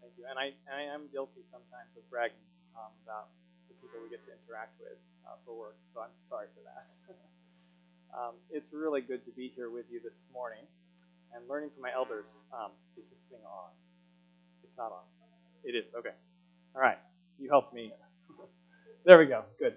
Thank you. And I am guilty sometimes of bragging to Tom about the people we get to interact with for work, so I'm sorry for that. It's really good to be here with you this morning and learning from my elders. Is this thing on? It's not on. It is. Okay. All right. You helped me. There we go. Good.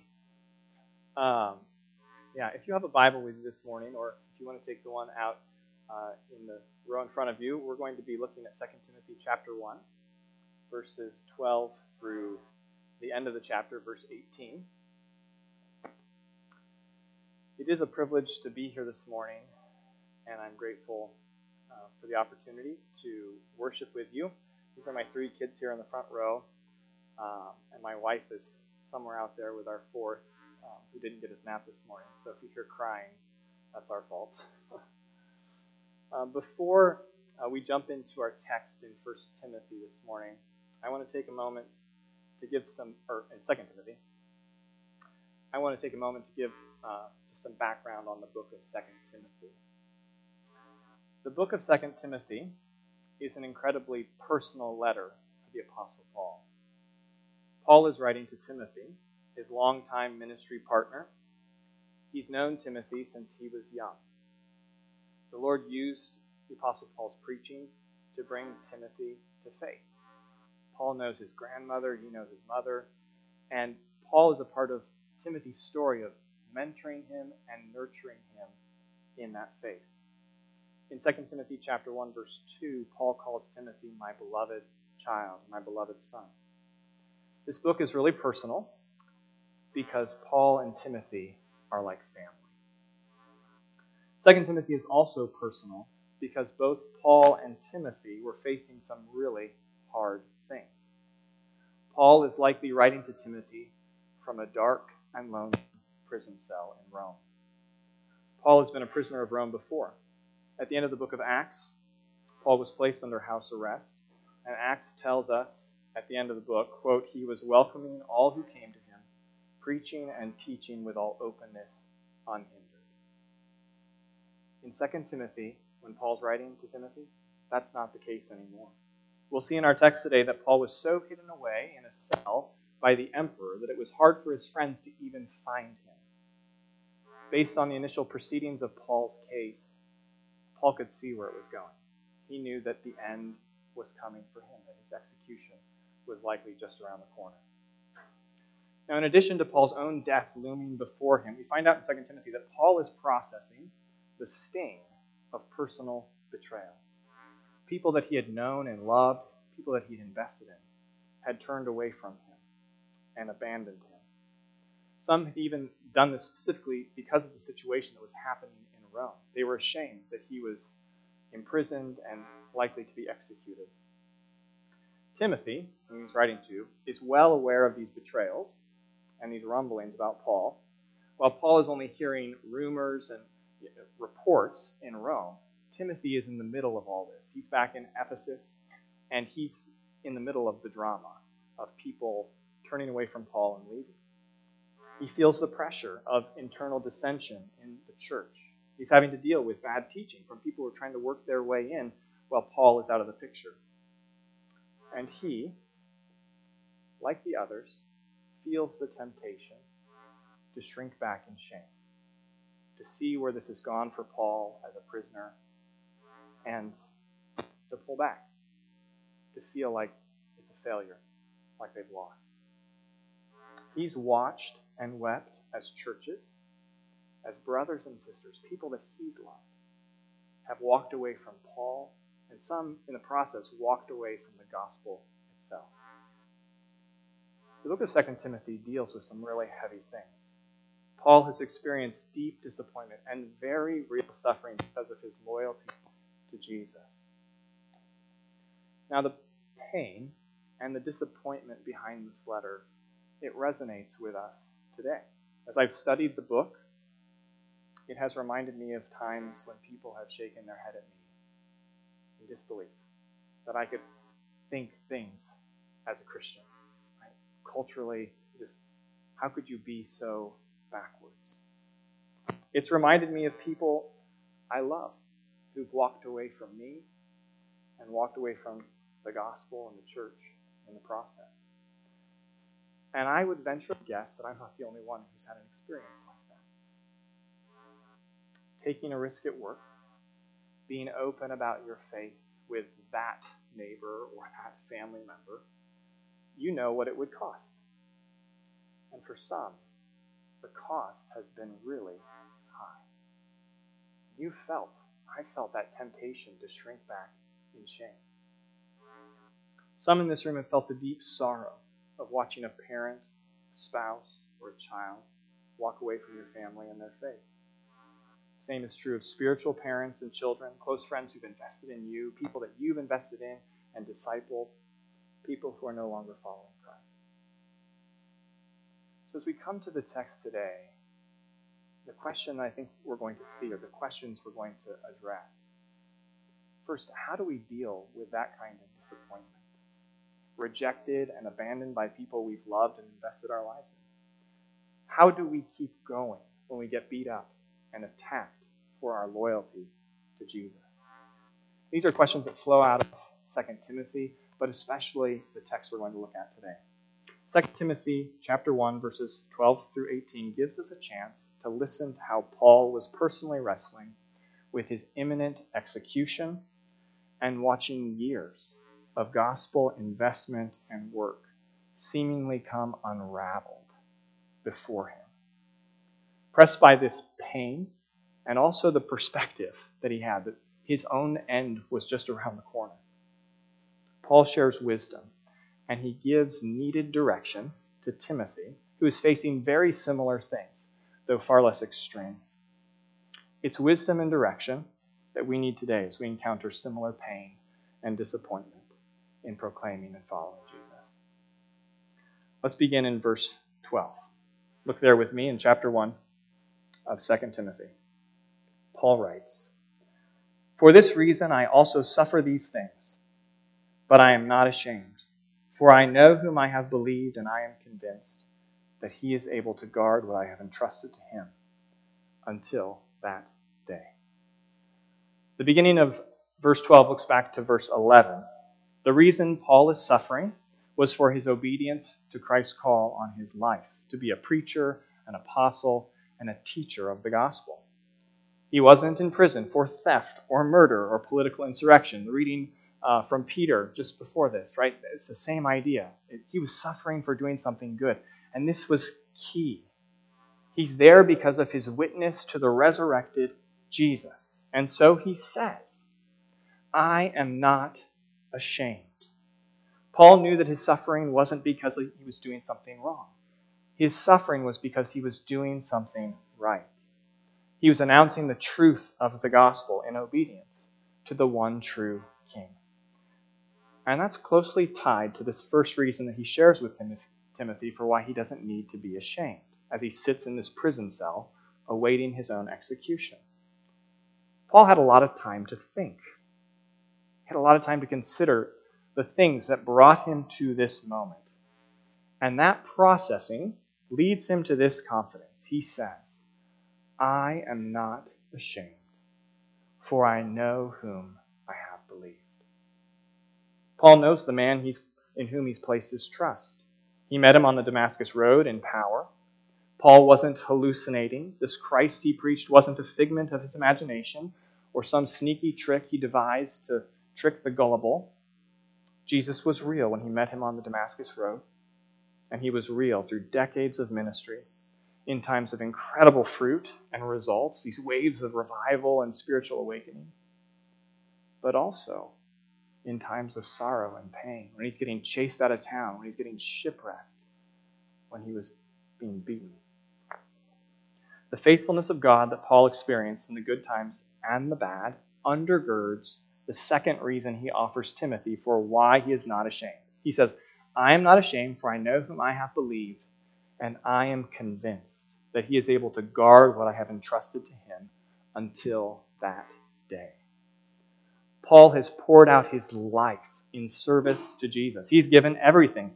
Yeah, if you have a Bible with you this morning, or if you want to take the one out in the row in front of you, we're going to be looking at 2 Timothy chapter 1, verses 12 through the end of the chapter, verse 18. It is a privilege to be here this morning, and I'm grateful for the opportunity to worship with you. These are my 3 kids here in the front row, and my wife is somewhere out there with our 4th, who didn't get his nap this morning. So if you hear crying, that's our fault. Before we jump into our text in 1 Timothy this morning, I want to take a moment to give in 2 Timothy, I want to take a moment to give just some background on the book of 2 Timothy. The book of 2 Timothy is an incredibly personal letter to the Apostle Paul. Paul is writing to Timothy, his longtime ministry partner. He's known Timothy since he was young. The Lord used the Apostle Paul's preaching to bring Timothy to faith. Paul knows his grandmother, he knows his mother, and Paul is a part of Timothy's story of mentoring him and nurturing him in that faith. In 2 Timothy chapter 1, verse 2, Paul calls Timothy my beloved child, my beloved son. This book is really personal because Paul and Timothy are like family. 2 Timothy is also personal because both Paul and Timothy were facing some really hard things. Paul is likely writing to Timothy from a dark and lonely prison cell in Rome. Paul has been a prisoner of Rome before. At the end of the book of Acts, Paul was placed under house arrest, and Acts tells us at the end of the book, quote, he was welcoming all who came to him, preaching and teaching with all openness, unhindered. In 2 Timothy, when Paul's writing to Timothy, that's not the case anymore. We'll see in our text today that Paul was so hidden away in a cell by the emperor that it was hard for his friends to even find him. Based on the initial proceedings of Paul's case, Paul could see where it was going. He knew that the end was coming for him, that his execution was likely just around the corner. Now, in addition to Paul's own death looming before him, we find out in 2 Timothy that Paul is processing the sting of personal betrayal. People that he had known and loved, people that he had invested in, had turned away from him and abandoned him. Some had even done this specifically because of the situation that was happening in Rome. They were ashamed that he was imprisoned and likely to be executed. Timothy, whom he's writing to, is well aware of these betrayals and these rumblings about Paul. While Paul is only hearing rumors and reports in Rome, Timothy is in the middle of all this. He's back in Ephesus, and he's in the middle of the drama of people turning away from Paul and leaving. He feels the pressure of internal dissension in the church. He's having to deal with bad teaching from people who are trying to work their way in while Paul is out of the picture. And he, like the others, feels the temptation to shrink back in shame, to see where this has gone for Paul as a prisoner, and to pull back, to feel like it's a failure, like they've lost. He's watched and wept as churches, as brothers and sisters, people that he's loved, have walked away from Paul, and some, in the process, walked away from the gospel itself. The book of 2 Timothy deals with some really heavy things. Paul has experienced deep disappointment and very real suffering because of his loyalty to Jesus. Now, the pain and the disappointment behind this letter, it resonates with us today. As I've studied the book, it has reminded me of times when people have shaken their head at me in disbelief that I could think things as a Christian. Right? Culturally, just how could you be so backwards? It's reminded me of people I love who've walked away from me and walked away from the gospel and the church in the process. And I would venture to guess that I'm not the only one who's had an experience like that. Taking a risk at work, being open about your faith with that neighbor or that family member, you know what it would cost. And for some, the cost has been really high. I felt that temptation to shrink back in shame. Some in this room have felt the deep sorrow of watching a parent, a spouse, or a child walk away from your family and their faith. Same is true of spiritual parents and children, close friends who've invested in you, people that you've invested in and discipled, people who are no longer following Christ. So as we come to the text today, the question I think we're going to see, or the questions we're going to address. First, how do we deal with that kind of disappointment? Rejected and abandoned by people we've loved and invested our lives in. How do we keep going when we get beat up and attacked for our loyalty to Jesus? These are questions that flow out of 2 Timothy, but especially the text we're going to look at today. 2 Timothy chapter 1, verses 12 through 18 gives us a chance to listen to how Paul was personally wrestling with his imminent execution and watching years of gospel investment and work seemingly come unraveled before him. Pressed by this pain and also the perspective that he had, that his own end was just around the corner, Paul shares wisdom, and he gives needed direction to Timothy, who is facing very similar things, though far less extreme. It's wisdom and direction that we need today as we encounter similar pain and disappointment in proclaiming and following Jesus. Let's begin in verse 12. Look there with me in chapter 1 of 2 Timothy. Paul writes, "For this reason I also suffer these things, but I am not ashamed. For I know whom I have believed, and I am convinced that he is able to guard what I have entrusted to him until that day." The beginning of verse 12 looks back to verse 11. The reason Paul is suffering was for his obedience to Christ's call on his life, to be a preacher, an apostle, and a teacher of the gospel. He wasn't in prison for theft or murder or political insurrection. The reading from Peter just before this, right? It's the same idea. He was suffering for doing something good. And this was key. He's there because of his witness to the resurrected Jesus. And so he says, I am not ashamed. Paul knew that his suffering wasn't because he was doing something wrong. His suffering was because he was doing something right. He was announcing the truth of the gospel in obedience to the one true King. And that's closely tied to this first reason that he shares with Timothy for why he doesn't need to be ashamed as he sits in this prison cell awaiting his own execution. Paul had a lot of time to think. He had a lot of time to consider the things that brought him to this moment. And that processing leads him to this confidence. He says, I am not ashamed, for I know whom I have believed. Paul knows the man in whom he's placed his trust. He met him on the Damascus Road in power. Paul wasn't hallucinating. This Christ he preached wasn't a figment of his imagination or some sneaky trick he devised to trick the gullible. Jesus was real when he met him on the Damascus Road, and he was real through decades of ministry in times of incredible fruit and results, these waves of revival and spiritual awakening, but also in times of sorrow and pain, when he's getting chased out of town, when he's getting shipwrecked, when he was being beaten. The faithfulness of God that Paul experienced in the good times and the bad undergirds the second reason he offers Timothy for why he is not ashamed. He says, I am not ashamed, for I know whom I have believed, and I am convinced that he is able to guard what I have entrusted to him until that day. Paul has poured out his life in service to Jesus. He's given everything.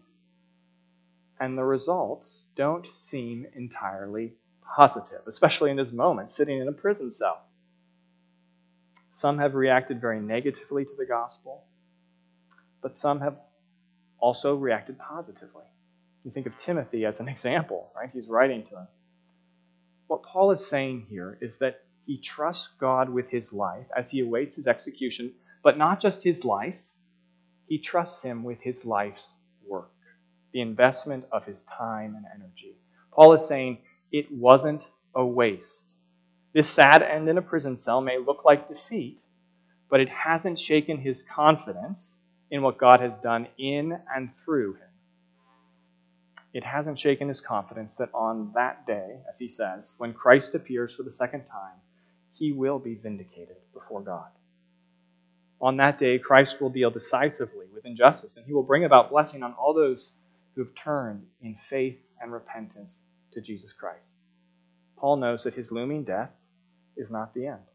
And the results don't seem entirely positive, especially in this moment, sitting in a prison cell. Some have reacted very negatively to the gospel. but some have also reacted positively. You think of Timothy as an example, right? He's writing to him. What Paul is saying here is that he trusts God with his life as he awaits his execution, but not just his life. He trusts him with his life's work, the investment of his time and energy. Paul is saying it wasn't a waste. This sad end in a prison cell may look like defeat, but it hasn't shaken his confidence in what God has done in and through him. It hasn't shaken his confidence that on that day, as he says, when Christ appears for the second time, he will be vindicated before God. On that day, Christ will deal decisively with injustice, and he will bring about blessing on all those who have turned in faith and repentance to Jesus Christ. Paul knows that his looming death is not the end.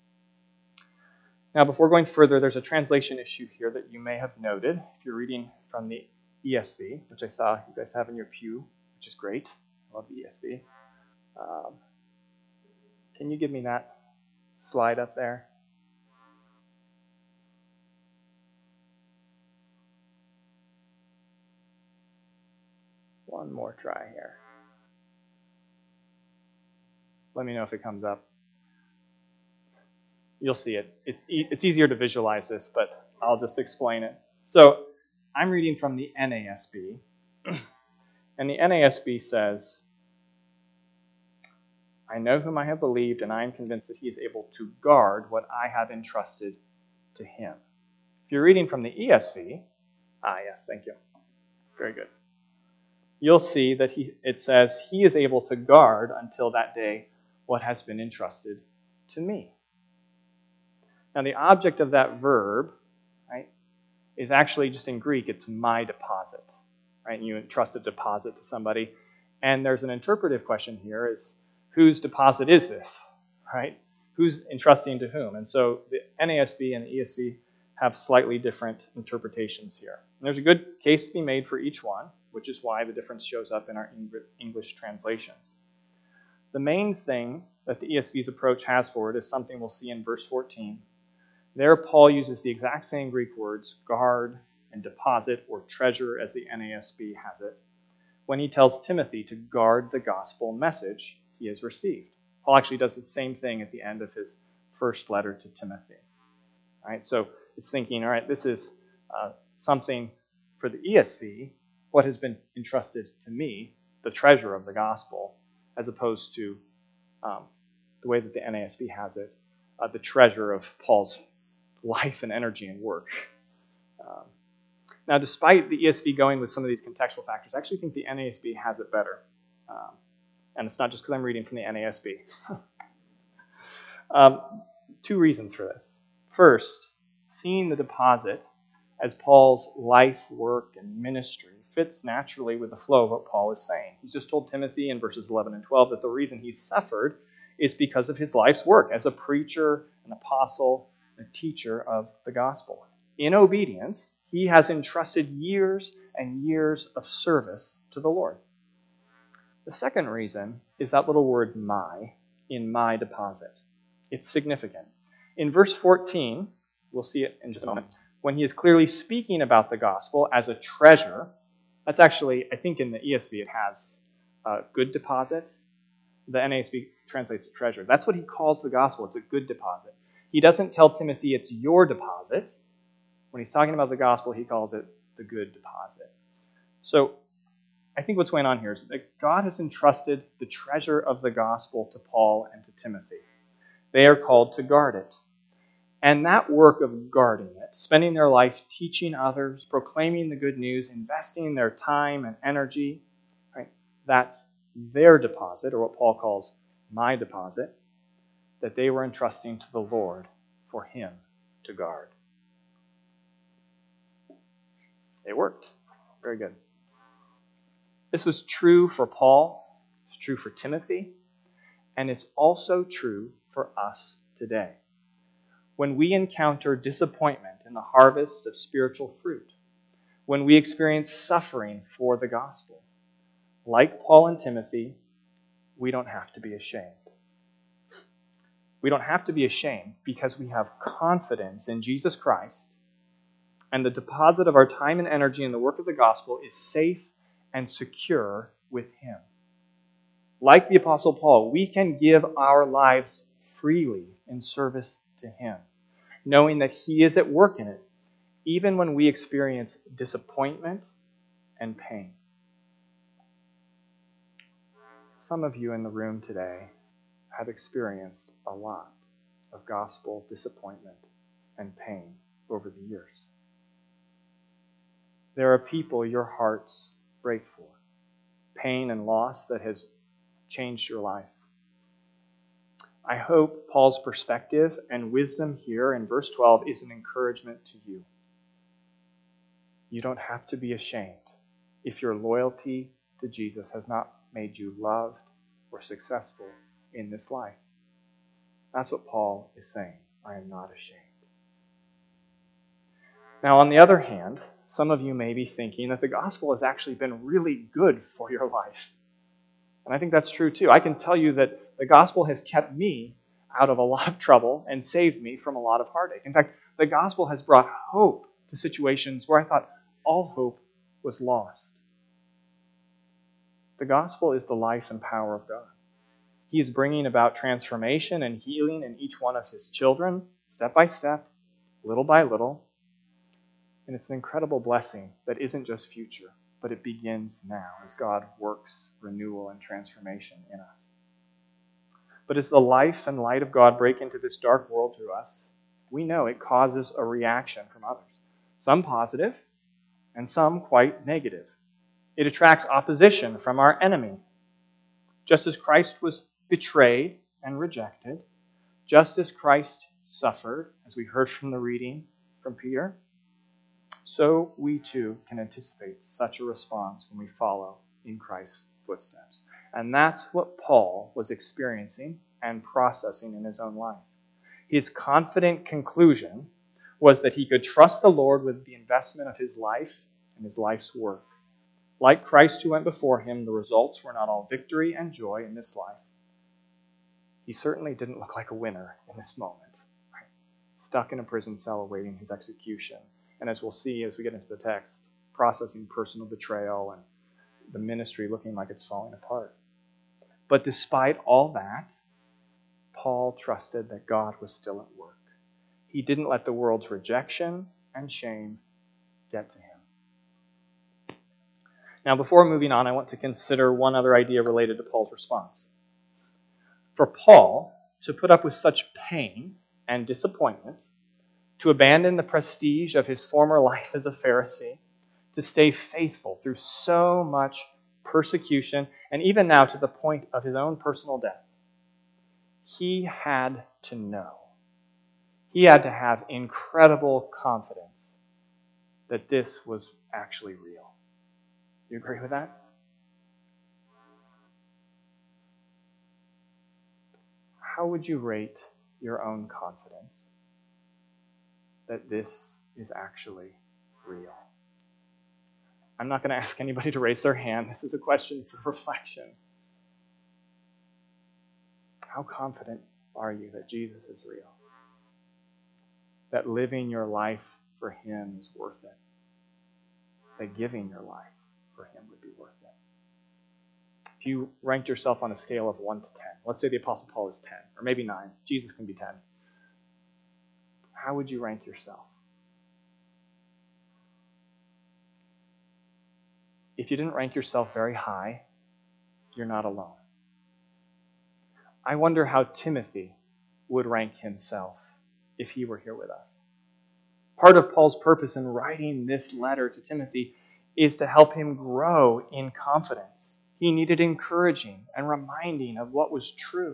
Now, before going further, there's a translation issue here that you may have noted. If you're reading from the ESV, which I saw you guys have in your pew, which is great. I love the ESV. Can you give me that slide up there? One more try here. Let me know if it comes up. You'll see it. It's easier to visualize this, but I'll just explain it. So I'm reading from the NASB, and the NASB says, I know whom I have believed, and I am convinced that he is able to guard what I have entrusted to him. If you're reading from the ESV, yes, thank you. Very good. You'll see that it says, he is able to guard until that day what has been entrusted to me. Now, the object of that verb, right, is actually just in Greek, it's my deposit, right? And you entrust a deposit to somebody. And there's an interpretive question here is, whose deposit is this, right? Who's entrusting to whom? And so the NASB and the ESV have slightly different interpretations here. And there's a good case to be made for each one, which is why the difference shows up in our English translations. The main thing that the ESV's approach has for it is something we'll see in verse 14. There, Paul uses the exact same Greek words, guard and deposit or treasure as the NASB has it, when he tells Timothy to guard the gospel message he has received. Paul actually does the same thing at the end of his first letter to Timothy. All right, so it's thinking, all right, this is something for the ESV, what has been entrusted to me, the treasure of the gospel, as opposed to the way that the NASB has it, the treasure of Paul's life and energy and work. Now, despite the ESV going with some of these contextual factors, I actually think the NASB has it better. And it's not just because I'm reading from the NASB. Two reasons for this. First, seeing the deposit as Paul's life, work, and ministry fits naturally with the flow of what Paul is saying. He's just told Timothy in verses 11 and 12 that the reason he's suffered is because of his life's work as a preacher, an apostle, a teacher of the gospel. In obedience, he has entrusted years and years of service to the Lord. The second reason is that little word my, in my deposit. It's significant. In verse 14, we'll see it in just a moment, when he is clearly speaking about the gospel as a treasure, that's actually, I think in the ESV it has a good deposit. The NASB translates it treasure. That's what he calls the gospel. It's a good deposit. He doesn't tell Timothy it's your deposit. When he's talking about the gospel, he calls it the good deposit. So I think what's going on here is that God has entrusted the treasure of the gospel to Paul and to Timothy. They are called to guard it. And that work of guarding it, spending their life teaching others, proclaiming the good news, investing their time and energy, right? That's their deposit, or what Paul calls my deposit, that they were entrusting to the Lord for him to guard. It worked. Very good. This was true for Paul, it's true for Timothy, and it's also true for us today. When we encounter disappointment in the harvest of spiritual fruit, when we experience suffering for the gospel, like Paul and Timothy, we don't have to be ashamed. We don't have to be ashamed because we have confidence in Jesus Christ And the deposit of our time and energy in the work of the gospel is safe and secure with Him. Like the Apostle Paul, we can give our lives freely in service to Him, knowing that He is at work in it, even when we experience disappointment and pain. Some of you in the room today have experienced a lot of gospel disappointment and pain over the years. There are people your hearts break for, pain and loss that has changed your life. I hope Paul's perspective and wisdom here in verse 12 is an encouragement to you. You don't have to be ashamed if your loyalty to Jesus has not made you loved or successful in this life. That's what Paul is saying. I am not ashamed. Now, on the other hand, some of you may be thinking that the gospel has actually been really good for your life. And I think that's true too. I can tell you that the gospel has kept me out of a lot of trouble and saved me from a lot of heartache. In fact, the gospel has brought hope to situations where I thought all hope was lost. The gospel is the life and power of God. He is bringing about transformation and healing in each one of His children, step by step, little by little. And it's an incredible blessing that isn't just future, but it begins now as God works renewal and transformation in us. But as the life and light of God break into this dark world through us, we know it causes a reaction from others. Some positive, and some quite negative. It attracts opposition from our enemy. Just as Christ was betrayed and rejected, just as Christ suffered, as we heard from the reading from Peter, so we too can anticipate such a response when we follow in Christ's footsteps. And that's what Paul was experiencing and processing in his own life. His confident conclusion was that he could trust the Lord with the investment of his life and his life's work. Like Christ who went before him, the results were not all victory and joy in this life. He certainly didn't look like a winner in this moment, right? Stuck in a prison cell awaiting his execution. And as we'll see as we get into the text, processing personal betrayal and the ministry looking like it's falling apart. But despite all that, Paul trusted that God was still at work. He didn't let the world's rejection and shame get to him. Now, before moving on, I want to consider one other idea related to Paul's response. For Paul to put up with such pain and disappointment, to abandon the prestige of his former life as a Pharisee, to stay faithful through so much persecution, and even now to the point of his own personal death, he had to know. He had to have incredible confidence that this was actually real. Do you agree with that? How would you rate your own confidence that this is actually real? I'm not going to ask anybody to raise their hand. This is a question for reflection. How confident are you that Jesus is real? That living your life for Him is worth it? That giving your life for Him would be worth it? If you ranked yourself on a scale of 1 to 10, let's say the Apostle Paul is 10, or maybe 9, Jesus can be 10. How would you rank yourself? If you didn't rank yourself very high, you're not alone. I wonder how Timothy would rank himself if he were here with us. Part of Paul's purpose in writing this letter to Timothy is to help him grow in confidence. He needed encouraging and reminding of what was true.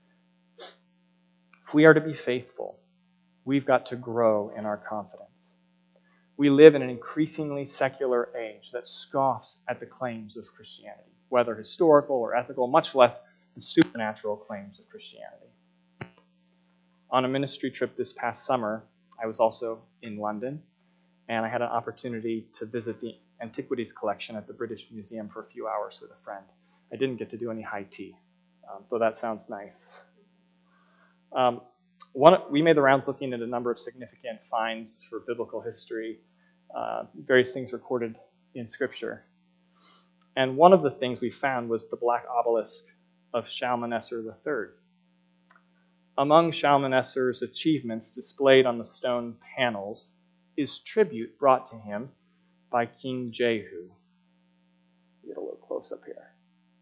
If we are to be faithful, we've got to grow in our confidence. We live in an increasingly secular age that scoffs at the claims of Christianity, whether historical or ethical, much less the supernatural claims of Christianity. On a ministry trip this past summer, I was also in London, and I had an opportunity to visit the antiquities collection at the British Museum for a few hours with a friend. I didn't get to do any high tea, though that sounds nice. We made the rounds looking at a number of significant finds for biblical history, various things recorded in Scripture. And one of the things we found was the black obelisk of Shalmaneser III. Among Shalmaneser's achievements displayed on the stone panels is tribute brought to him by King Jehu. Get a little close up here.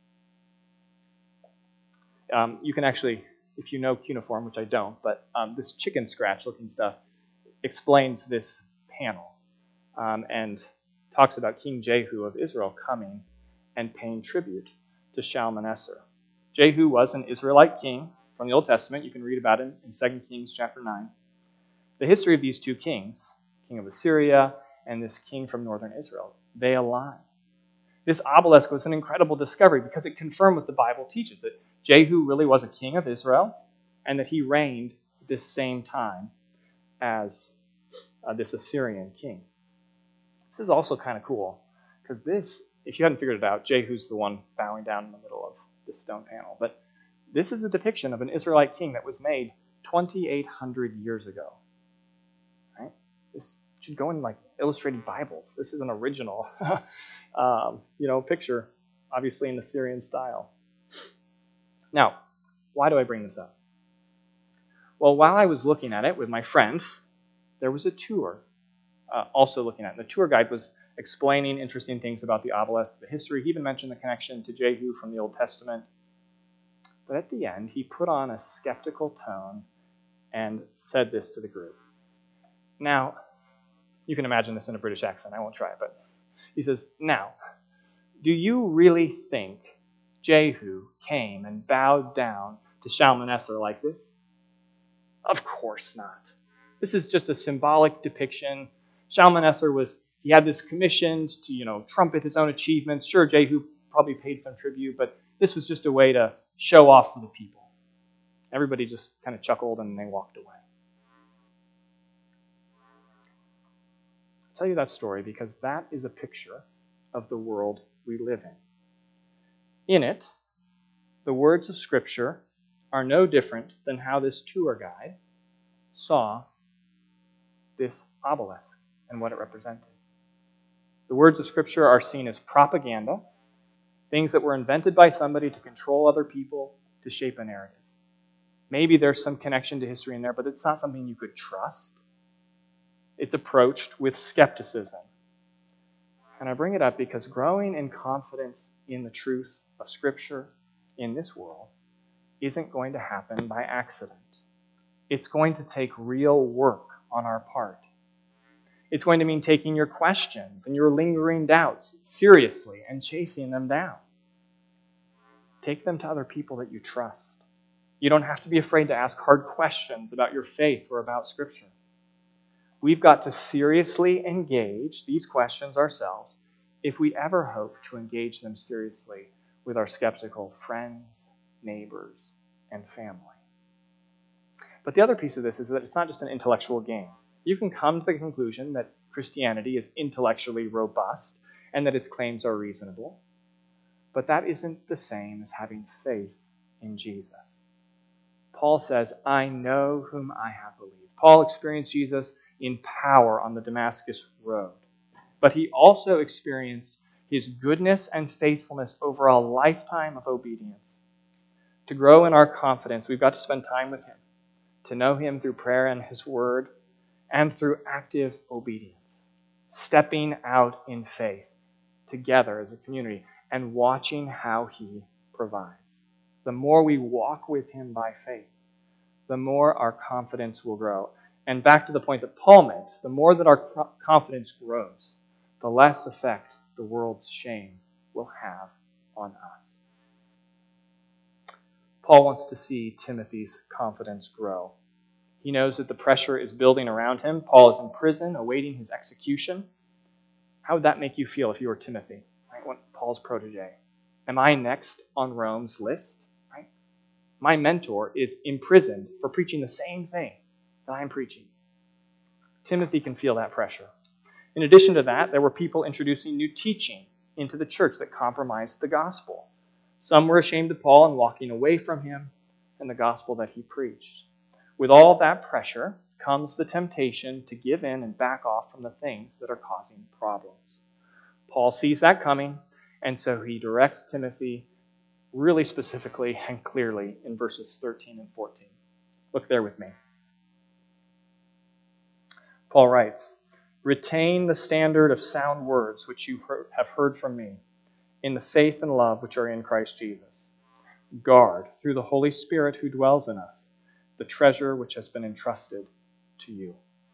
You can actually, if you know cuneiform, which I don't, but this chicken scratch looking stuff explains this panel and talks about King Jehu of Israel coming and paying tribute to Shalmaneser. Jehu was an Israelite king from the Old Testament. You can read about him in 2 Kings chapter 9. The history of these two kings, king of Assyria and this king from northern Israel, they align. This obelisk was an incredible discovery because it confirmed what the Bible teaches, that Jehu really was a king of Israel and that he reigned at this same time as this Assyrian king. This is also kind of cool because this, if you hadn't figured it out, Jehu's the one bowing down in the middle of this stone panel. But this is a depiction of an Israelite king that was made 2,800 years ago. Right? This should go in like illustrated Bibles. This is an original picture, obviously in Assyrian style. Now, why do I bring this up? Well, while I was looking at it with my friend, there was a tour also looking at it. The tour guide was explaining interesting things about the obelisk, the history. He even mentioned the connection to Jehu from the Old Testament. But at the end, he put on a skeptical tone and said this to the group. Now, you can imagine this in a British accent. I won't try it, but he says, "Now, do you really think Jehu came and bowed down to Shalmaneser like this? Of course not. This is just a symbolic depiction. Shalmaneser he had this commissioned to, trumpet his own achievements. Sure, Jehu probably paid some tribute, but this was just a way to show off for the people." Everybody just kind of chuckled and they walked away. I'll tell you that story because that is a picture of the world we live in. In it, the words of Scripture are no different than how this tour guide saw this obelisk and what it represented. The words of Scripture are seen as propaganda, things that were invented by somebody to control other people, to shape a narrative. Maybe there's some connection to history in there, but it's not something you could trust. It's approached with skepticism. And I bring it up because growing in confidence in the truth of Scripture in this world isn't going to happen by accident. It's going to take real work on our part. It's going to mean taking your questions and your lingering doubts seriously and chasing them down. Take them to other people that you trust. You don't have to be afraid to ask hard questions about your faith or about Scripture. We've got to seriously engage these questions ourselves if we ever hope to engage them seriously with our skeptical friends, neighbors, and family. But the other piece of this is that it's not just an intellectual game. You can come to the conclusion that Christianity is intellectually robust and that its claims are reasonable, but that isn't the same as having faith in Jesus. Paul says, "I know whom I have believed." Paul experienced Jesus in power on the Damascus road, but he also experienced his goodness and faithfulness over a lifetime of obedience. To grow in our confidence, we've got to spend time with him, to know him through prayer and his word, and through active obedience, stepping out in faith together as a community and watching how he provides. The more we walk with him by faith, the more our confidence will grow. And back to the point that Paul makes, the more that our confidence grows, the less effect the world's shame will have on us. Paul wants to see Timothy's confidence grow. He knows that the pressure is building around him. Paul is in prison, awaiting his execution. How would that make you feel if you were Timothy, right? Paul's protege? Am I next on Rome's list? Right? My mentor is imprisoned for preaching the same thing that I'm preaching. Timothy can feel that pressure. In addition to that, there were people introducing new teaching into the church that compromised the gospel. Some were ashamed of Paul and walking away from him and the gospel that he preached. With all that pressure, comes the temptation to give in and back off from the things that are causing problems. Paul sees that coming, and so he directs Timothy really specifically and clearly in verses 13 and 14. Look there with me. Paul writes, "Retain the standard of sound words which you have heard from me, in the faith and love which are in Christ Jesus. Guard, through the Holy Spirit who dwells in us, the treasure which has been entrusted to you."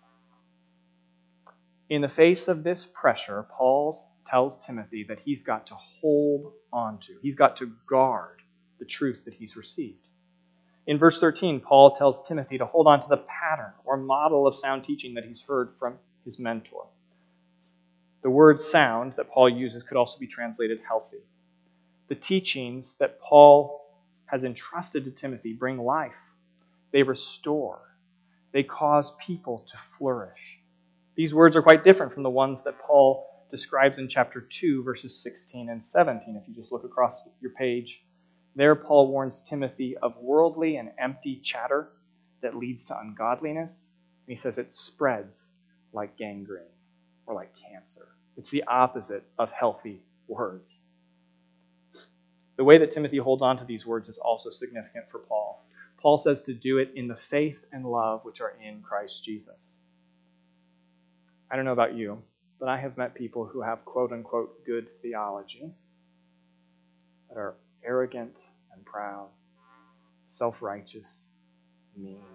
In the face of this pressure, Paul tells Timothy that he's got to hold on to. He's got to guard the truth that he's received. In verse 13, Paul tells Timothy to hold on to the pattern or model of sound teaching that he's heard from his mentor. The word sound that Paul uses could also be translated healthy. The teachings that Paul has entrusted to Timothy bring life. They restore. They cause people to flourish. These words are quite different from the ones that Paul describes in chapter 2, verses 16 and 17. If you just look across your page, there Paul warns Timothy of worldly and empty chatter that leads to ungodliness. And he says it spreads like gangrene or like cancer. It's the opposite of healthy words. The way that Timothy holds on to these words is also significant for Paul. Paul says to do it in the faith and love which are in Christ Jesus. I don't know about you, but I have met people who have quote-unquote good theology that are arrogant and proud, self-righteous, mean.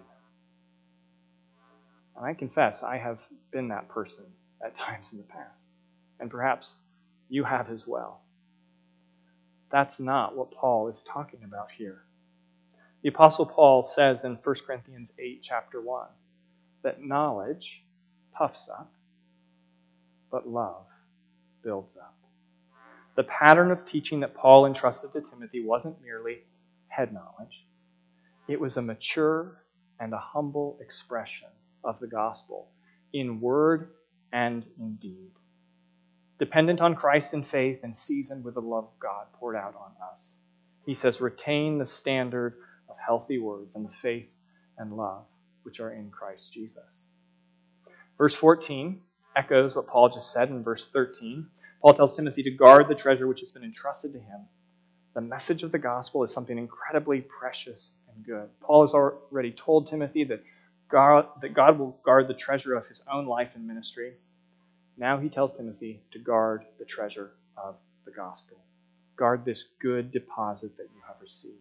And I confess I have been that person at times in the past. And perhaps you have as well. That's not what Paul is talking about here. The Apostle Paul says in 1 Corinthians 8, chapter 1, that knowledge puffs up, but love builds up. The pattern of teaching that Paul entrusted to Timothy wasn't merely head knowledge. It was a mature and a humble expression of the gospel in word and in deed. Dependent on Christ in faith and seasoned with the love of God poured out on us. He says, retain the standard of healthy words and the faith and love which are in Christ Jesus. Verse 14 echoes what Paul just said in verse 13. Paul tells Timothy to guard the treasure which has been entrusted to him. The message of the gospel is something incredibly precious and good. Paul has already told Timothy that God will guard the treasure of his own life and ministry. Now he tells Timothy to guard the treasure of the gospel. Guard this good deposit that you have received.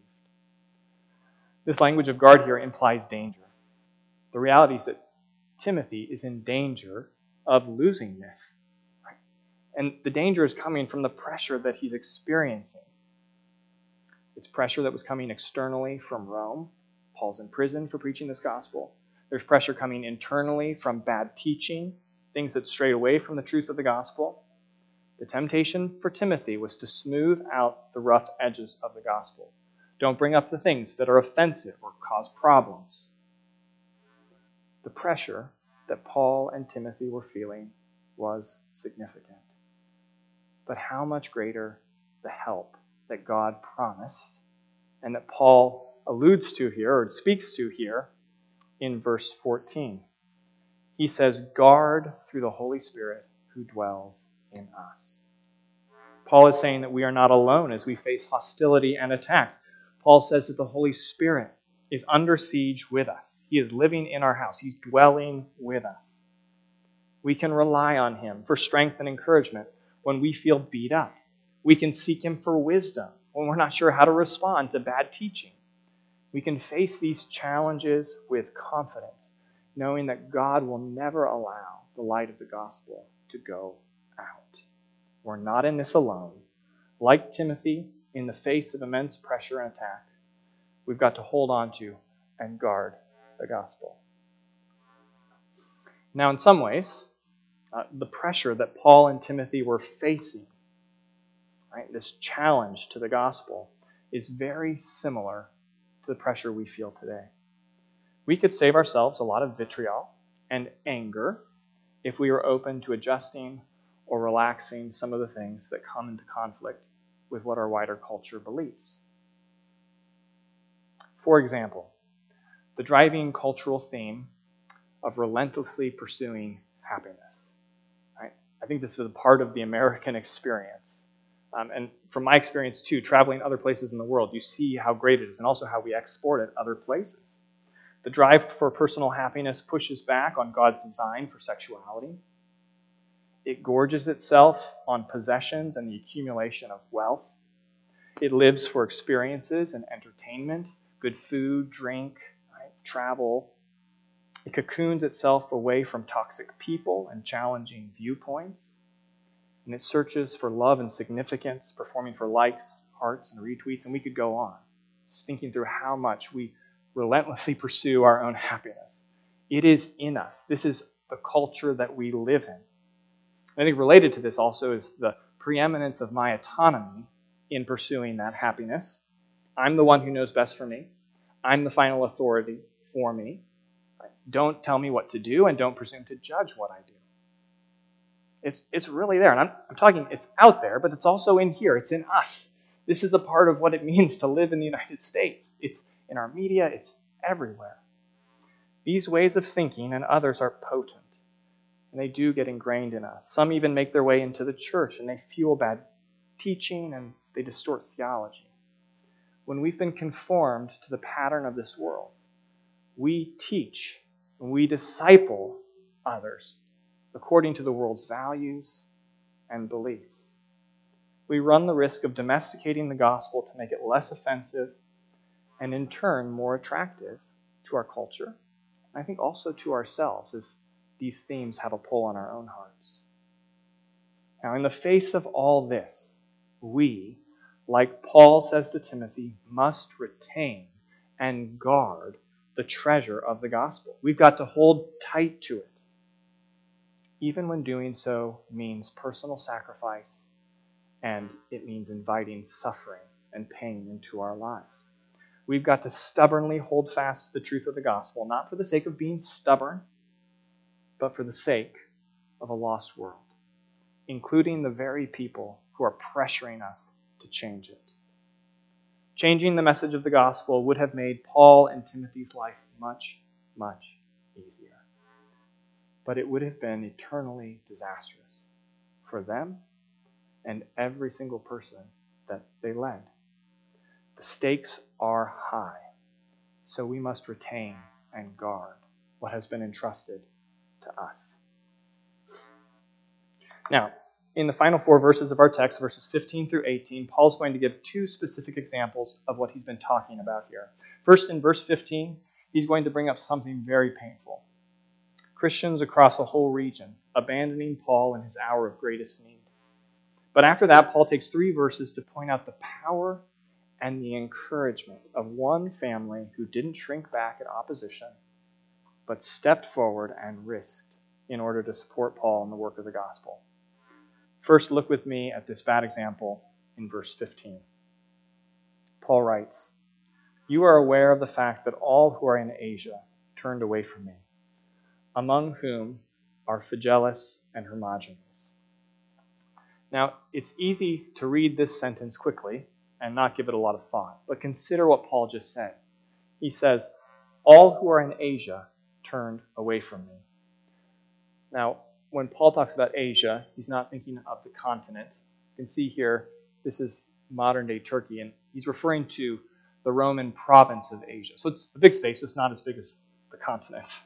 This language of guard here implies danger. The reality is that Timothy is in danger of losing this. Right? And the danger is coming from the pressure that he's experiencing. It's pressure that was coming externally from Rome. Paul's in prison for preaching this gospel. There's pressure coming internally from bad teaching, things that strayed away from the truth of the gospel. The temptation for Timothy was to smooth out the rough edges of the gospel. Don't bring up the things that are offensive or cause problems. The pressure that Paul and Timothy were feeling was significant. But how much greater the help that God promised and that Paul alludes to here or speaks to here in verse 14. He says, guard through the Holy Spirit who dwells in us. Paul is saying that we are not alone as we face hostility and attacks. Paul says that the Holy Spirit is under siege with us. He is living in our house. He's dwelling with us. We can rely on him for strength and encouragement when we feel beat up. We can seek him for wisdom when we're not sure how to respond to bad teaching. We can face these challenges with confidence, knowing that God will never allow the light of the gospel to go out. We're not in this alone. Like Timothy, in the face of immense pressure and attack, we've got to hold on to and guard the gospel. Now, in some ways, the pressure that Paul and Timothy were facing, right, this challenge to the gospel, is very similar to the pressure we feel today. We could save ourselves a lot of vitriol and anger if we were open to adjusting or relaxing some of the things that come into conflict with what our wider culture believes. For example, the driving cultural theme of relentlessly pursuing happiness. Right? I think this is a part of the American experience. And from my experience, too, traveling other places in the world, you see how great it is and also how we export it other places. The drive for personal happiness pushes back on God's design for sexuality. It gorges itself on possessions and the accumulation of wealth. It lives for experiences and entertainment, good food, drink, right, travel. It cocoons itself away from toxic people and challenging viewpoints. And it searches for love and significance, performing for likes, hearts, and retweets. And we could go on, just thinking through how much we relentlessly pursue our own happiness. It is in us. This is the culture that we live in. I think related to this also is the preeminence of my autonomy in pursuing that happiness. I'm the one who knows best for me. I'm the final authority for me. Don't tell me what to do, and don't presume to judge what I do. It's really there. And I'm talking, it's out there, but it's also in here. It's in us. This is a part of what it means to live in the United States. It's in our media. It's everywhere. These ways of thinking and others are potent, and they do get ingrained in us. Some even make their way into the church, and they fuel bad teaching, and they distort theology. When we've been conformed to the pattern of this world, we teach and we disciple others according to the world's values and beliefs. We run the risk of domesticating the gospel to make it less offensive and in turn more attractive to our culture, and I think also to ourselves, as these themes have a pull on our own hearts. Now, in the face of all this, we, like Paul says to Timothy, must retain and guard the treasure of the gospel. We've got to hold tight to it, even when doing so means personal sacrifice and it means inviting suffering and pain into our lives. We've got to stubbornly hold fast to the truth of the gospel, not for the sake of being stubborn, but for the sake of a lost world, including the very people who are pressuring us to change it. Changing the message of the gospel would have made Paul and Timothy's life much, much easier. But it would have been eternally disastrous for them and every single person that they led. The stakes are high, so we must retain and guard what has been entrusted to us. Now, in the final 4 verses of our text, verses 15 through 18, Paul's going to give 2 specific examples of what he's been talking about here. First, in verse 15, he's going to bring up something very painful. Christians across a whole region abandoning Paul in his hour of greatest need. But after that, Paul takes 3 verses to point out the power and the encouragement of one family who didn't shrink back at opposition, but stepped forward and risked in order to support Paul in the work of the gospel. First, look with me at this bad example in verse 15. Paul writes, "You are aware of the fact that all who are in Asia turned away from me, among whom are Phygelus and Hermogenes." Now, it's easy to read this sentence quickly and not give it a lot of thought, but consider what Paul just said. He says, all who are in Asia turned away from me. Now, when Paul talks about Asia, he's not thinking of the continent. You can see here, this is modern-day Turkey, and he's referring to the Roman province of Asia. So it's a big space, it's not as big as the continent.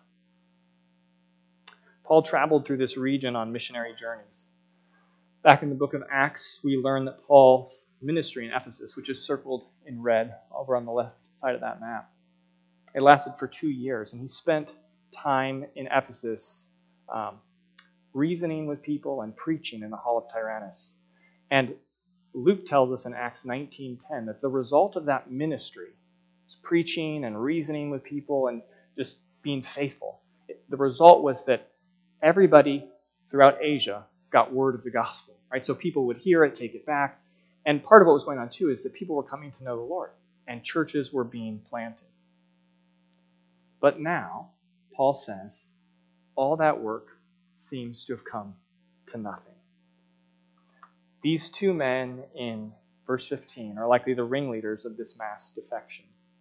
Paul traveled through this region on missionary journeys. Back in the book of Acts, we learn that Paul's ministry in Ephesus, which is circled in red over on the left side of that map, it lasted for 2 years, and he spent time in Ephesus reasoning with people and preaching in the Hall of Tyrannus. And Luke tells us in Acts 19:10 that the result of that ministry was preaching and reasoning with people and just being faithful. The result was that everybody throughout Asia got word of the gospel, right? So people would hear it, take it back. And part of what was going on too is that people were coming to know the Lord and churches were being planted. But now, Paul says, all that work seems to have come to nothing. These 2 men in verse 15 are likely the ringleaders of this mass defection.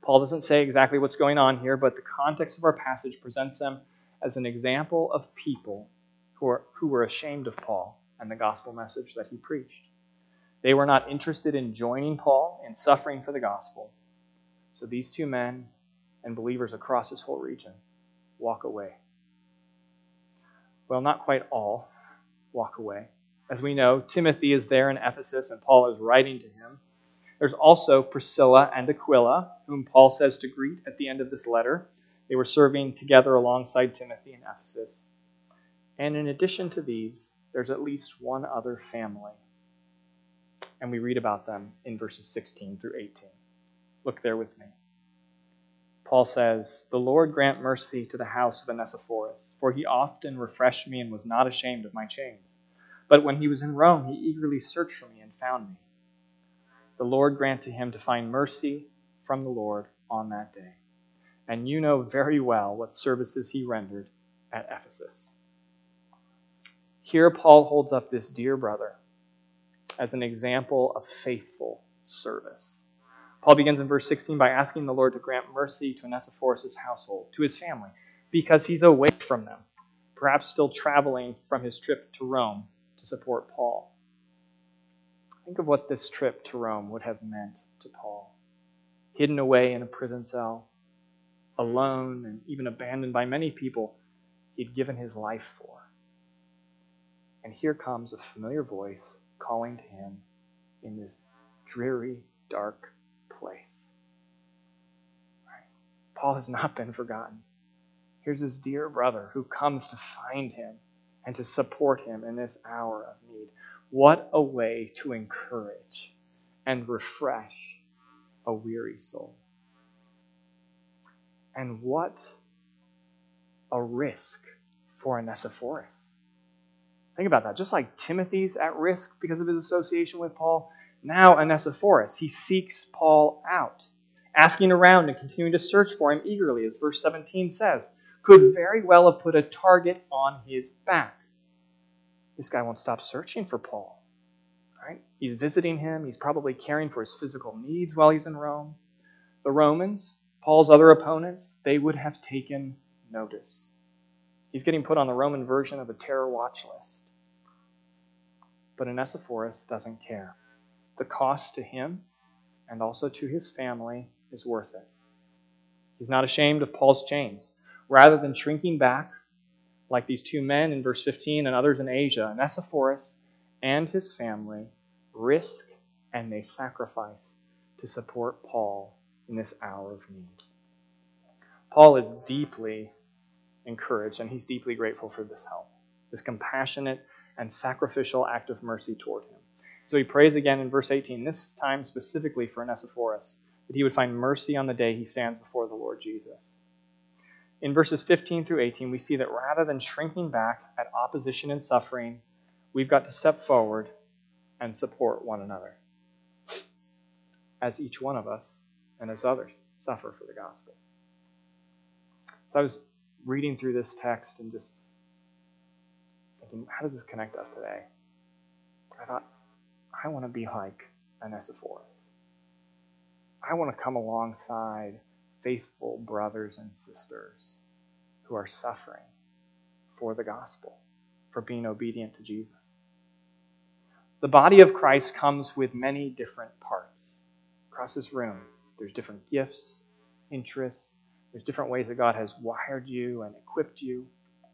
Paul doesn't say exactly what's going on here, but the context of our passage presents them as an example of people who were ashamed of Paul and the gospel message that he preached. They were not interested in joining Paul in suffering for the gospel. So these two men and believers across this whole region walk away. Well, not quite all walk away. As we know, Timothy is there in Ephesus and Paul is writing to him. There's also Priscilla and Aquila, whom Paul says to greet at the end of this letter. They were serving together alongside Timothy in Ephesus. And in addition to these, there's at least one other family. And we read about them in verses 16 through 18. Look there with me. Paul says, "The Lord grant mercy to the house of Onesiphorus, for he often refreshed me and was not ashamed of my chains. But when he was in Rome, he eagerly searched for me and found me. The Lord grant to him to find mercy from the Lord on that day. And you know very well what services he rendered at Ephesus." Here Paul holds up this dear brother as an example of faithful service. Paul begins in verse 16 by asking the Lord to grant mercy to Onesiphorus' household, to his family, because he's away from them, perhaps still traveling from his trip to Rome to support Paul. Think of what this trip to Rome would have meant to Paul. Hidden away in a prison cell, alone and even abandoned by many people he'd given his life for. And here comes a familiar voice calling to him in this dreary, dark place. Right? Paul has not been forgotten. Here's his dear brother who comes to find him and to support him in this hour of need. What a way to encourage and refresh a weary soul. And what a risk for Onesiphorus. Think about that. Just like Timothy's at risk because of his association with Paul, now Onesiphorus, he seeks Paul out, asking around and continuing to search for him eagerly, as verse 17 says, could very well have put a target on his back. This guy won't stop searching for Paul. Right? He's visiting him. He's probably caring for his physical needs while he's in Rome. The Romans, Paul's other opponents, they would have taken notice. He's getting put on the Roman version of a terror watch list. But Onesiphorus doesn't care. The cost to him and also to his family is worth it. He's not ashamed of Paul's chains. Rather than shrinking back, like these two men in verse 15 and others in Asia, Onesiphorus and his family risk and they sacrifice to support Paul in this hour of need. Paul is deeply encouraged, and he's deeply grateful for this help, this compassionate and sacrificial act of mercy toward him. So he prays again in verse 18, this time specifically for Onesiphorus, that he would find mercy on the day he stands before the Lord Jesus. In verses 15 through 18, we see that rather than shrinking back at opposition and suffering, we've got to step forward and support one another, as each one of us and as others suffer for the gospel. So I was reading through this text and just thinking, how does this connect us today? I thought, I want to be like Onesiphorus. I want to come alongside faithful brothers and sisters who are suffering for the gospel, for being obedient to Jesus. The body of Christ comes with many different parts. Across this room, there's different gifts, interests, there's different ways that God has wired you and equipped you.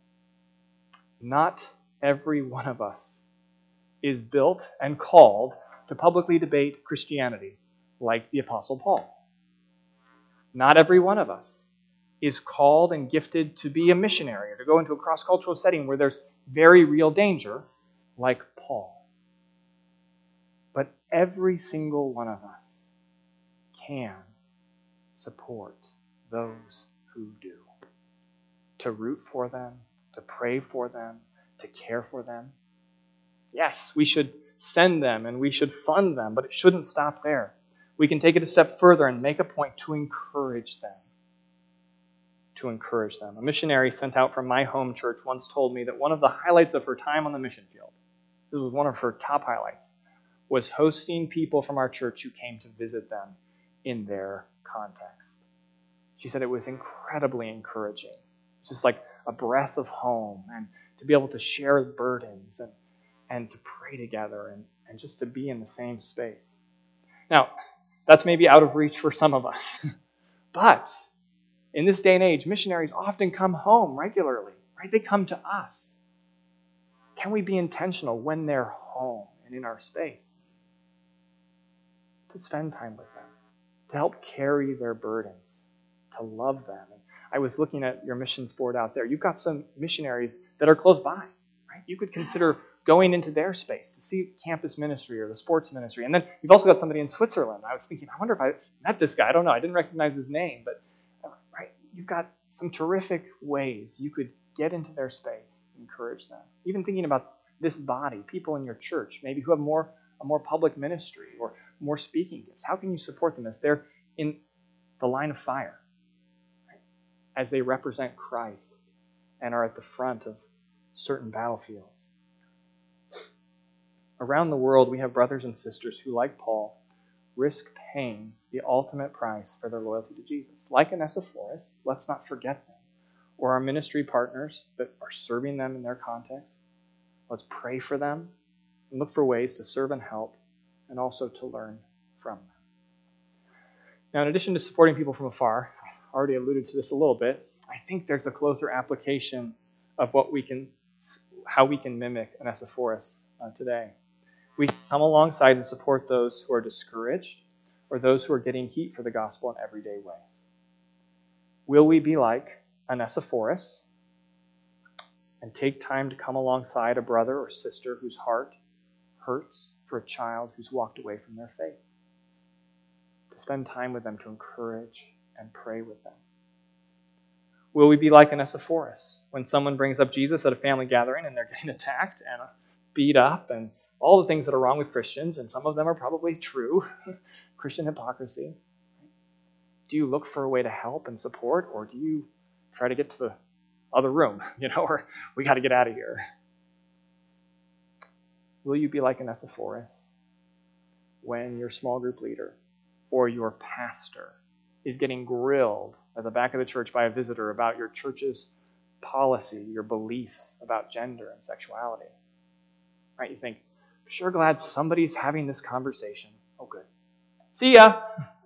Not every one of us is built and called to publicly debate Christianity like the Apostle Paul. Not every one of us is called and gifted to be a missionary or to go into a cross-cultural setting where there's very real danger like Paul. But every single one of us can support those who do. To root for them, to pray for them, to care for them. Yes, we should send them and we should fund them, but it shouldn't stop there. We can take it a step further and make a point to encourage them. To encourage them. A missionary sent out from my home church once told me that one of the highlights of her time on the mission field, this was one of her top highlights, was hosting people from our church who came to visit them in their context. She said it was incredibly encouraging. It's just like a breath of home, and to be able to share burdens and to pray together and just to be in the same space. Now, that's maybe out of reach for some of us. But in this day and age, missionaries often come home regularly, right? They come to us. Can we be intentional when they're home and in our space to spend time with them, to help carry their burdens, to love them? And I was looking at your missions board out there. You've got some missionaries that are close by, right? You could consider going into their space to see campus ministry or the sports ministry. And then you've also got somebody in Switzerland. I was thinking, I wonder if I met this guy. I don't know. I didn't recognize his name. But right, you've got some terrific ways you could get into their space, encourage them. Even thinking about this body, people in your church, maybe who have a more public ministry or more speaking gifts. How can you support them as they're in the line of fire, right? As they represent Christ and are at the front of certain battlefields? Around the world, we have brothers and sisters who, like Paul, risk paying the ultimate price for their loyalty to Jesus. Like Onesiphorus, let's not forget them. Or our ministry partners that are serving them in their context. Let's pray for them and look for ways to serve and help and also to learn from them. Now, in addition to supporting people from afar, I already alluded to this a little bit, I think there's a closer application of how we can mimic Onesiphorus today. We come alongside and support those who are discouraged or those who are getting heat for the gospel in everyday ways. Will we be like Onesiphorus and take time to come alongside a brother or sister whose heart hurts for a child who's walked away from their faith? To spend time with them, to encourage and pray with them. Will we be like Onesiphorus when someone brings up Jesus at a family gathering and they're getting attacked and beat up and all the things that are wrong with Christians, and some of them are probably true, Christian hypocrisy? Do you look for a way to help and support, or do you try to get to the other room, or we got to get out of here? Will you be like Onesiphorus when your small group leader or your pastor is getting grilled at the back of the church by a visitor about your church's policy, your beliefs about gender and sexuality? Right? You think, I'm sure glad somebody's having this conversation. Oh, good. See ya.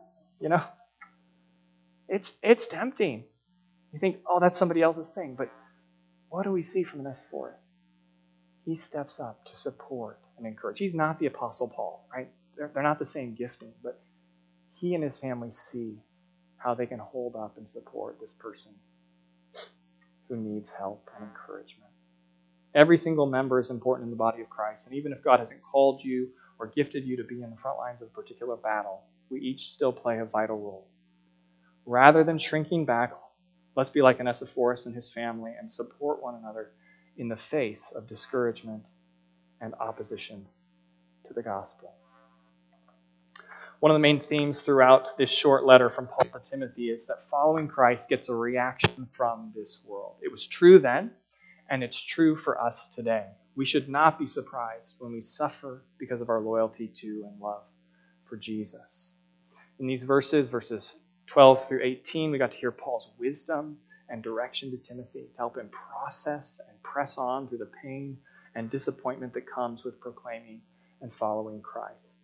It's tempting. You think, oh, that's somebody else's thing. But what do we see from Onesiphorus? He steps up to support and encourage. He's not the Apostle Paul, right? They're not the same gifting, but he and his family see how they can hold up and support this person who needs help and encouragement. Every single member is important in the body of Christ, and even if God hasn't called you or gifted you to be in the front lines of a particular battle, we each still play a vital role. Rather than shrinking back, let's be like Onesiphorus and his family and support one another in the face of discouragement and opposition to the gospel. One of the main themes throughout this short letter from Paul to Timothy is that following Christ gets a reaction from this world. It was true then, and it's true for us today. We should not be surprised when we suffer because of our loyalty to and love for Jesus. In these verses 12 through 18, we got to hear Paul's wisdom and direction to Timothy to help him process and press on through the pain and disappointment that comes with proclaiming and following Christ.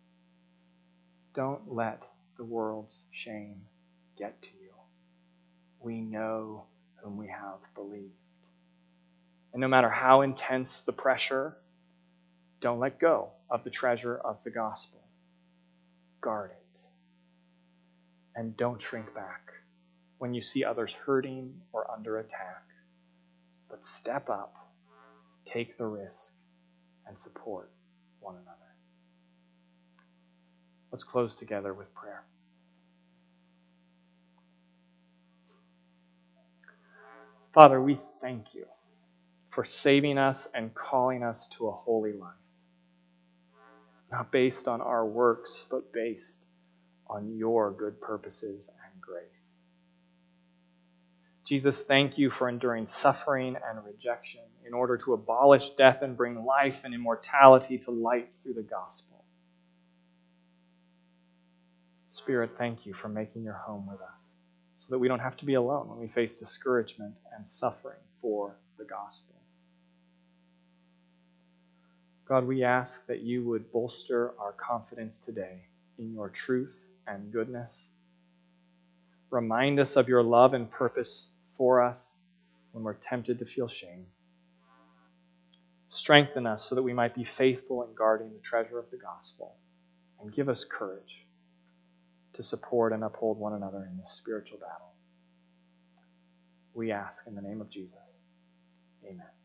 Don't let the world's shame get to you. We know whom we have believed. And no matter how intense the pressure, don't let go of the treasure of the gospel. Guard it. And don't shrink back when you see others hurting or under attack. But step up, take the risk, and support one another. Let's close together with prayer. Father, we thank you for saving us and calling us to a holy life. Not based on our works, but based on your good purposes and grace. Jesus, thank you for enduring suffering and rejection in order to abolish death and bring life and immortality to light through the gospel. Spirit, thank you for making your home with us. so that we don't have to be alone when we face discouragement and suffering for the gospel. God, we ask that you would bolster our confidence today in your truth and goodness. Remind us of your love and purpose for us when we're tempted to feel shame. Strengthen us so that we might be faithful in guarding the treasure of the gospel, and give us courage to support and uphold one another in this spiritual battle. We ask in the name of Jesus. Amen.